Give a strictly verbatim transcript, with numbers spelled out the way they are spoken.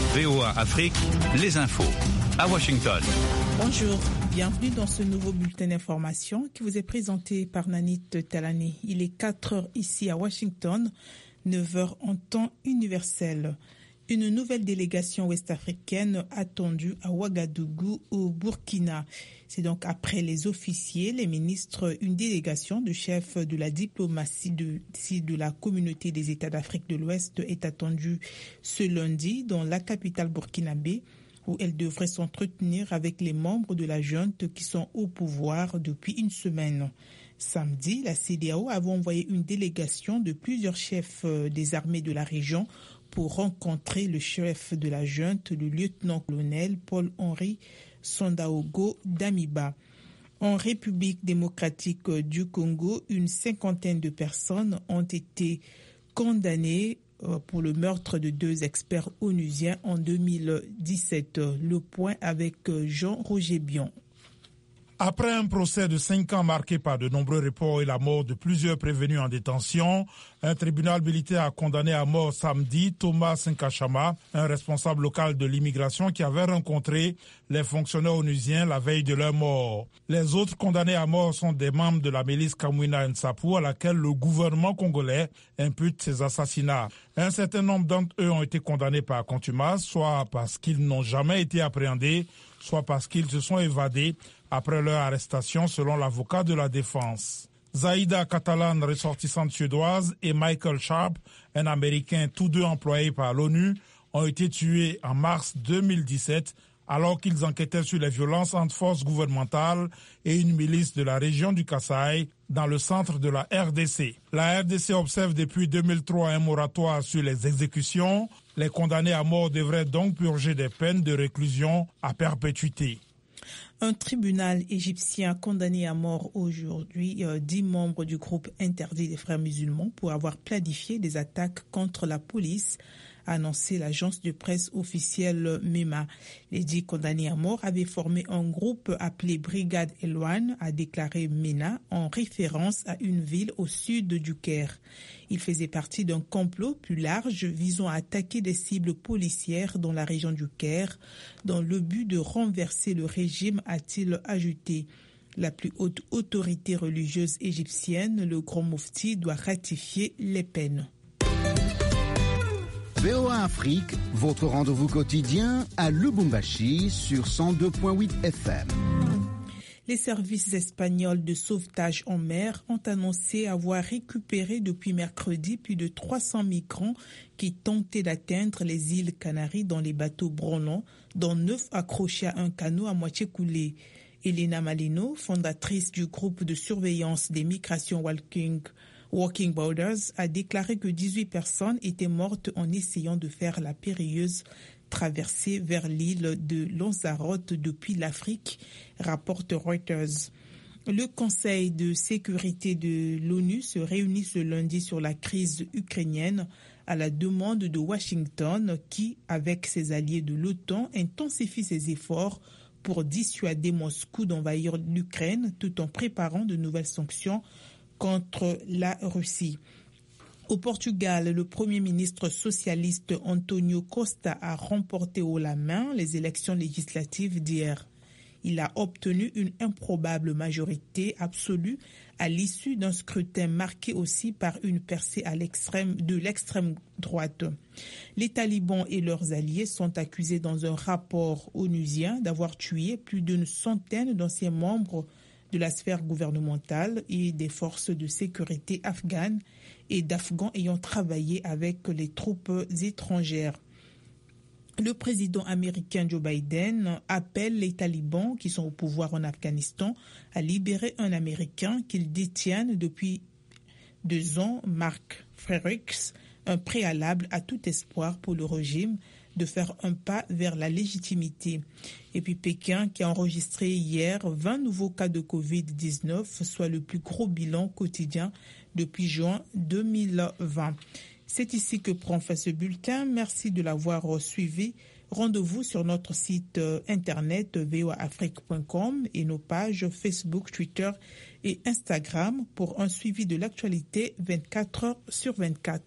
V O A Afrique, les infos à Washington. Bonjour, bienvenue dans ce nouveau bulletin d'information qui vous est présenté par Nanit Talani. Il est quatre heures ici à Washington, neuf heures en temps universel. Une nouvelle délégation ouest-africaine attendue à Ouagadougou au Burkina. C'est donc après les officiers, les ministres, une délégation de chefs de la diplomatie de, de la communauté des États d'Afrique de l'Ouest est attendue ce lundi dans la capitale burkinabé, où elle devrait s'entretenir avec les membres de la junte qui sont au pouvoir depuis une semaine. Samedi, la C E D E A O avait envoyé une délégation de plusieurs chefs des armées de la région pour rencontrer le chef de la junte, le lieutenant-colonel Paul-Henri Sandaogo Damiba. En République démocratique du Congo, une cinquantaine de personnes ont été condamnées pour le meurtre de deux experts onusiens en deux mille dix-sept. Le point avec Jean-Roger Bion. Après un procès de cinq ans marqué par de nombreux reports et la mort de plusieurs prévenus en détention, un tribunal militaire a condamné à mort samedi Thomas Sinkachama, un responsable local de l'immigration qui avait rencontré les fonctionnaires onusiens la veille de leur mort. Les autres condamnés à mort sont des membres de la milice Kamwina Nsapu à laquelle le gouvernement congolais impute ces assassinats. Un certain nombre d'entre eux ont été condamnés par contumace, soit parce qu'ils n'ont jamais été appréhendés, soit parce qu'ils se sont évadés après leur arrestation, selon l'avocat de la défense. Zaïda Catalan, ressortissante suédoise, et Michael Sharp, un Américain, tous deux employés par l'ONU, ont été tués en mars deux mille dix-sept alors qu'ils enquêtaient sur les violences entre forces gouvernementales et une milice de la région du Kasaï dans le centre de la R D C. La R D C observe depuis deux mille trois un moratoire sur les exécutions. Les condamnés à mort devraient donc purger des peines de réclusion à perpétuité. Un tribunal égyptien a condamné à mort aujourd'hui euh, dix membres du groupe interdit des frères musulmans pour avoir planifié des attaques contre la police, a annoncé l'agence de presse officielle MEMA. Les dix condamnés à mort avaient formé un groupe appelé Brigade Elouane, a déclaré MENA, en référence à une ville au sud du Caire. Il faisait partie d'un complot plus large visant à attaquer des cibles policières dans la région du Caire, dans le but de renverser le régime, a-t-il ajouté. La plus haute autorité religieuse égyptienne, le Grand Moufti, doit ratifier les peines. V O A Afrique, votre rendez-vous quotidien à Lubumbashi sur cent deux virgule huit F M. Les services espagnols de sauvetage en mer ont annoncé avoir récupéré depuis mercredi plus de trois cents migrants qui tentaient d'atteindre les îles Canaries dans les bateaux branlants, dont neuf accrochés à un canot à moitié coulé. Elena Malino, fondatrice du groupe de surveillance des migrations Walking Walking Borders, a déclaré que dix-huit personnes étaient mortes en essayant de faire la périlleuse traversée vers l'île de Lanzarote depuis l'Afrique, rapporte Reuters. Le Conseil de sécurité de l'ONU se réunit ce lundi sur la crise ukrainienne à la demande de Washington qui, avec ses alliés de l'OTAN, intensifie ses efforts pour dissuader Moscou d'envahir l'Ukraine tout en préparant de nouvelles sanctions contre la Russie. Au Portugal, le Premier ministre socialiste António Costa a remporté haut la main les élections législatives d'hier. Il a obtenu une improbable majorité absolue à l'issue d'un scrutin marqué aussi par une percée à l'extrême, de l'extrême droite. Les talibans et leurs alliés sont accusés dans un rapport onusien d'avoir tué plus d'une centaine d'anciens membres de la sphère gouvernementale et des forces de sécurité afghanes et d'Afghans ayant travaillé avec les troupes étrangères. Le président américain Joe Biden appelle les talibans qui sont au pouvoir en Afghanistan à libérer un Américain qu'ils détiennent depuis deux ans, Mark Fredericks, un préalable à tout espoir pour le régime de faire un pas vers la légitimité. Et puis Pékin qui a enregistré hier vingt nouveaux cas de covid dix-neuf, soit le plus gros bilan quotidien depuis juin deux mille vingt. C'est ici que prend fin ce bulletin. Merci de l'avoir suivi. Rendez-vous sur notre site internet v o a afrique point com et nos pages Facebook, Twitter et Instagram pour un suivi de l'actualité vingt-quatre heures sur vingt-quatre.